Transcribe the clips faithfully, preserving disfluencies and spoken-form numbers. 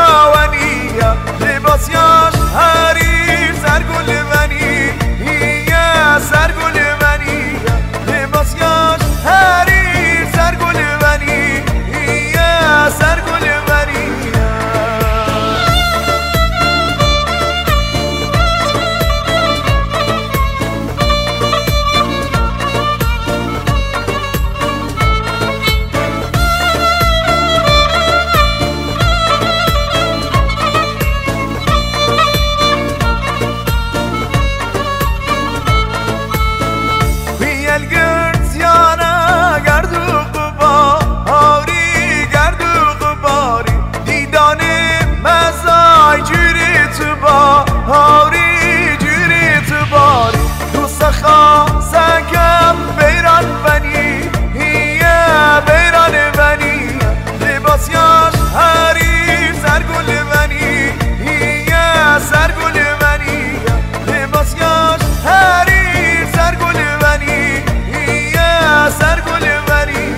ونیه لباسیاش حریر سرگل ونیه سرگل ونیه لباسیاش حریر سرگل ونیه سرگل ونیه هاری جوری تو باری دوست خواستم بیران بنی هیه بیران بنی لباسیاش حریر سرگل بنی هیه سرگل بنی لباسیاش حریر سرگل بنی هیه سرگل بنی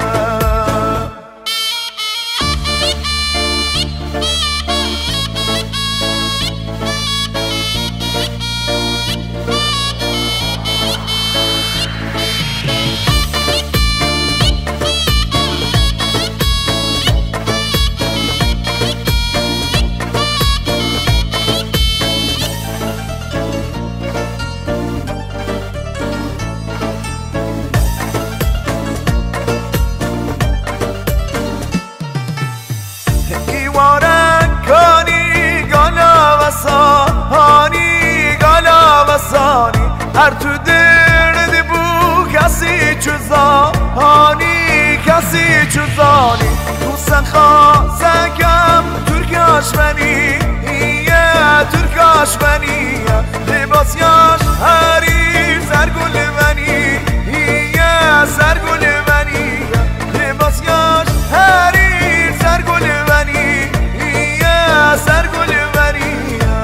هر تو درد بو کسی چوزانی کسی چوزانی دوستن خواستم ترکاش منی یه ترکاش منی لباسیاش حریر سرگل منی یه سرگل منی لباسیاش حریر سرگل منی یه سرگل منی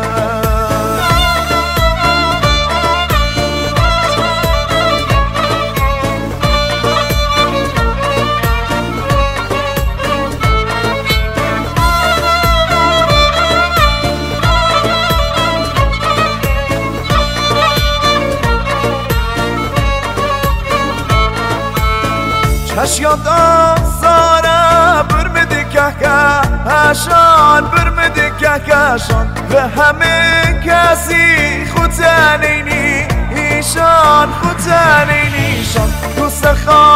چشیان دازاره برمده که کهشان برمده که کهشان و همه کسی خود تنینی ایشان خود تنینیشان دوست خواه